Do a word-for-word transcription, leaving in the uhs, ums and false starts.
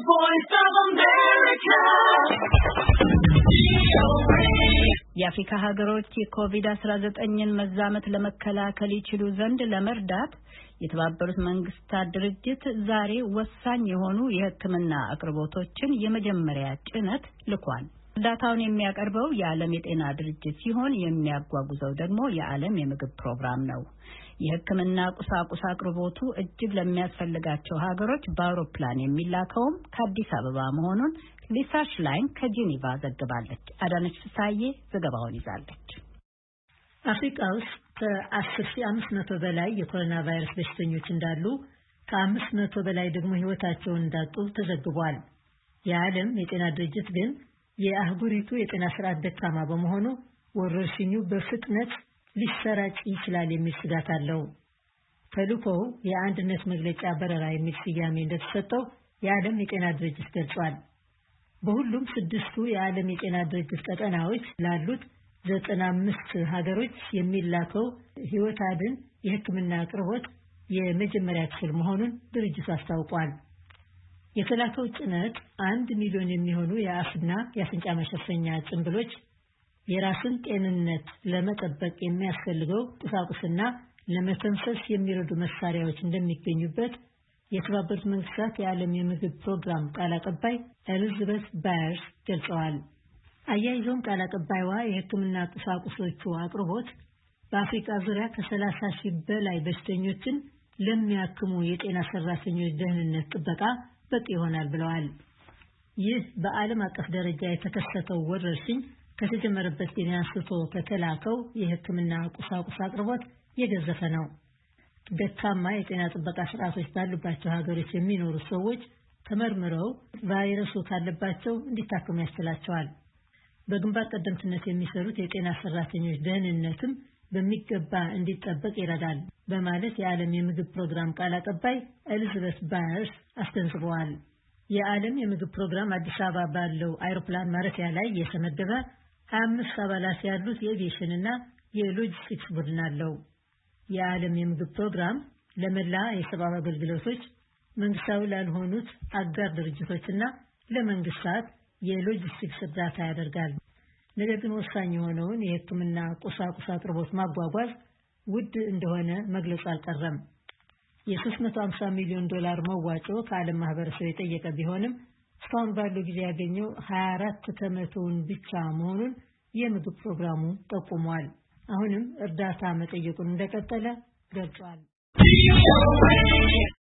voice of America. የአፍሪካ ሀገሮች የኮቪድ አስራ ዘጠኝን መዛመት ለመከላከል ይችሉ ዘንድ ለመርዳት የተባበሩት መንግስታት ድርጅት ዛሬ ወሳኝ የሆኑ የሕክምና አቅርቦቶችን የመጀመሪያ ጭነት ልኳል። እርዳታውን የሚያቀርበው የዓለም የጤና ድርጅት ሲሆን የሚያጓጉዘው ደግሞ የዓለም የምግብ ፕሮግራም ነው። የሕክምና ቁሳቁስ አቅርቦቱ እጅግ ለሚያስፈልጋቸው ሀገሮች በአውሮፕላን የሚላከውም ከአዲስ አበባ መሆኑን ሊሳ ሽላይን ከጄኔቫ ዘግባለች። አዳነች ፍሳዬ ዘገባውን ይዛለች። አፍሪካ ውስጥ ከአስር ሺህ አምስት መቶ በላይ የኮሮና ቫይረስ በሽተኞች እንዳሉ ከአምስት መቶ በላይ ደግሞ ህይወታቸውን እንዳጡ ተዘግቧል። የዓለም የጤና ድርጅት ግን የአህጉሪቱ የጤና ስርዓት ደካማ በመሆኑ ወረርሽኙ በፍጥነት ሊሰራጭ ይችላል የሚል ስጋት አለው። ተልእኮው የአንድነት መግለጫ በረራ የሚል ስያሜ እንደተሰጠው የዓለም የጤና ድርጅት ገልጿል። በሁሉም ስድስቱ የዓለም የጤና ድርጅት ቀጠናዎች ላሉት ዘጠና አምስት ሀገሮች የሚላከው ህይወት አድን የሕክምና አቅርቦት የመጀመሪያ ክፍል መሆኑን ድርጅቱ አስታውቋል። የተላከው ጭነት አንድ ሚሊዮን የሚሆኑ የአፍና የአፍንጫ መሸፈኛ ጭንብሎች፣ የራስን ጤንነት ለመጠበቅ የሚያስፈልገው ቁሳቁስና ለመተንፈስ የሚረዱ መሳሪያዎች እንደሚገኙበት የተባበሩት መንግስታት የዓለም የምግብ ፕሮግራም ቃል አቀባይ ኤሊዛቤት ባየርስ ገልጸዋል። አያይዘውም ቃል አቀባይዋ የሕክምና ቁሳቁሶቹ አቅርቦት በአፍሪካ ዙሪያ ከሰላሳ ሺህ በላይ በሽተኞችን ለሚያክሙ የጤና ሰራተኞች ደህንነት ጥበቃ በቂ ይሆናል ብለዋል። ይህ በዓለም አቀፍ ደረጃ የተከሰተው ወረርሽኝ ከተጀመረበት ጊዜ አንስቶ ከተላከው የሕክምና ቁሳቁስ አቅርቦት የገዘፈ ነው። ደካማ የጤና ጥበቃ ስርዓቶች ባሉባቸው ሀገሮች የሚኖሩ ሰዎች ተመርምረው ቫይረሱ ካለባቸው እንዲታከሙ ያስችላቸዋል። በግንባር ቀደምትነት የሚሰሩት የጤና ሰራተኞች ደህንነትም በሚገባ እንዲጠበቅ ይረዳል በማለት የዓለም የምግብ ፕሮግራም ቃል አቀባይ ኤሊዛቤት ባየርስ አስገንዝበዋል። የዓለም የምግብ ፕሮግራም አዲስ አበባ ባለው አይሮፕላን ማረፊያ ላይ የተመደበ ሀያ አምስት አባላት ያሉት የኤቪዬሽን እና የሎጂስቲክስ ቡድን አለው። የዓለም የምግብ ፕሮግራም ለመላ የሰብአዊ አገልግሎቶች፣ መንግስታዊ ላልሆኑት አጋር ድርጅቶችና ለመንግስታት የሎጂስቲክስ እርዳታ ያደርጋል። ነገር ግን ወሳኝ የሆነውን የሕክምና ቁሳቁስ አቅርቦት ማጓጓዝ ውድ እንደሆነ መግለጹ አልቀረም። የሶስት መቶ ሃምሳ ሚሊዮን ዶላር መዋጮ ከዓለም ማህበረሰብ የጠየቀ ቢሆንም እስካሁን ባለው ጊዜ ያገኘው ሀያ አራት ከመቶውን ብቻ መሆኑን የምግብ ፕሮግራሙ ጠቁሟል። አሁንም እርዳታ መጠየቁን እንደቀጠለ ገልጿል።